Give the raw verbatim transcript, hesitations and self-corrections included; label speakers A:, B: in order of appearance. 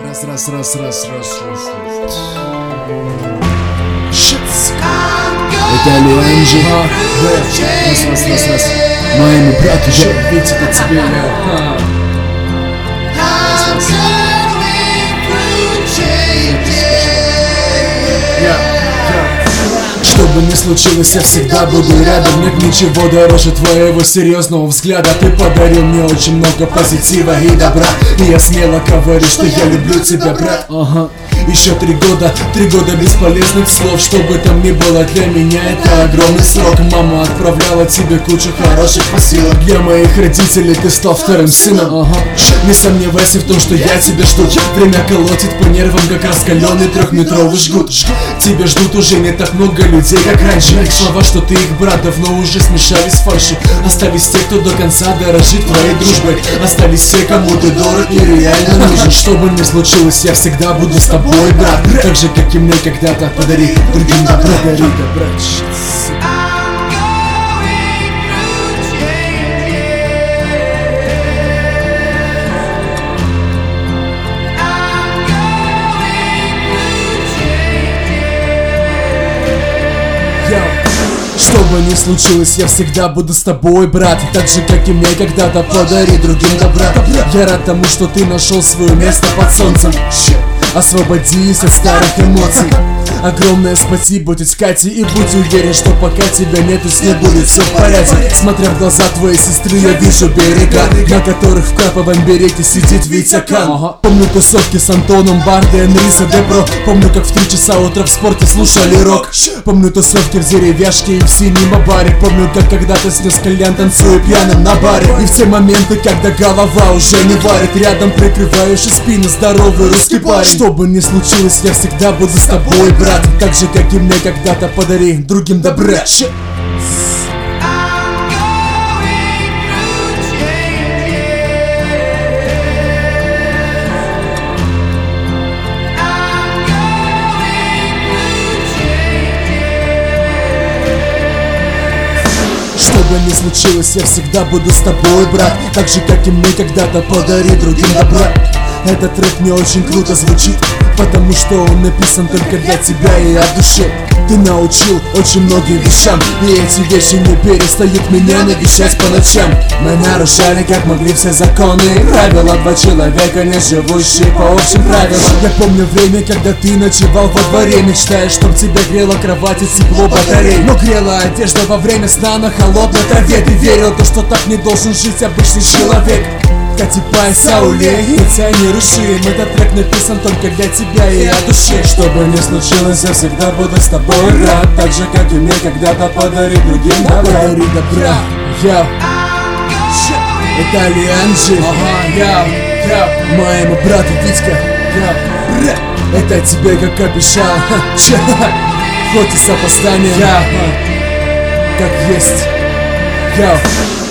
A: Раз, раз, раз, раз, раз, раз, раз.
B: Это Алианджи.
A: А, да. Раз, раз, раз, раз.
B: Моему брату
A: Че,
B: же.
A: ведь это тебе, я.
B: Что бы ни случилось, я всегда буду рядом. Нет ничего дороже твоего серьезного взгляда. Ты подарил мне очень много позитива и добра, и я смело говорю, что я люблю тебя, брат. Ага. Еще три года, три года бесполезных слов. Что бы там ни было, для меня это огромный срок. Мама отправляла тебе кучу хороших посылок. Для моих родителей ты стал вторым сыном. Ага. Не сомневайся в том, что я тебя жду. Время колотит по нервам, как раскаленный трехметровый жгут. Тебя ждут уже не так много людей, как раньше. Слова, что ты их брат, давно уже смешались с фальшью. Остались те, кто до конца дорожит твоей дружбой. Остались те, кому ты дорог и реально нужен. Что бы ни случилось, я всегда буду с тобой, брат. Так же, как и мне когда-то. Подари другим добро, подари добро. Что бы ни случилось, я всегда буду с тобой, брат. Так же, как и мне когда-то, подари другим добра. Я рад тому, что ты нашел свое место под солнцем. Освободись от старых эмоций. Огромное спасибо, тетя Кате, и будь уверен, что пока тебя нету, с ней будет все в порядке. Смотря в глаза твоей сестры, я вижу берега, на которых в каповом берете сидит Витя Кан. Ага. Помню тусовки с Антоном Бардой, Энриса Дебро. Помню, как в три часа утра в спорте слушали рок. Помню тусовки в деревяшке и в синем баре. Помню, как когда-то снес кальян, танцую пьяным на баре. И в те моменты, когда голова уже не варит, рядом прикрывающий спину здоровый русский парень. Что бы ни случилось, я всегда буду с тобой, брат. Так же, как и мне когда-то, подари другим добра. Что бы ни случилось, я всегда буду с тобой, брат. Так же, как и мне когда-то, подари другим добра. Этот трек не очень круто звучит, потому что он написан только для тебя и от души. Ты научил очень многим вещам, и эти вещи не перестают меня навещать по ночам. Мы нарушали как могли все законы и правила. Два человека, не живущие по общим правилам. Я помню время, когда ты ночевал во дворе, мечтая, чтоб тебя грела кровать и тепло батарей. Но грела одежда во время сна на холодной траве. Ты верил, то, что так не должен жить обычный человек. Катипай, Сауле, яйца нерушим. Этот трек написан только для тебя и от души. Что бы ни случилось, я всегда буду с тобой, брат. Так же, как и мне когда-то, подари другим добра. Подари добра. Йоу. Это Алианджи. Ага, йоу, йоу. Моему брату Витька. Йоу. Это тебе, как обещал. Хоть и с опозданием, как есть. Йоу.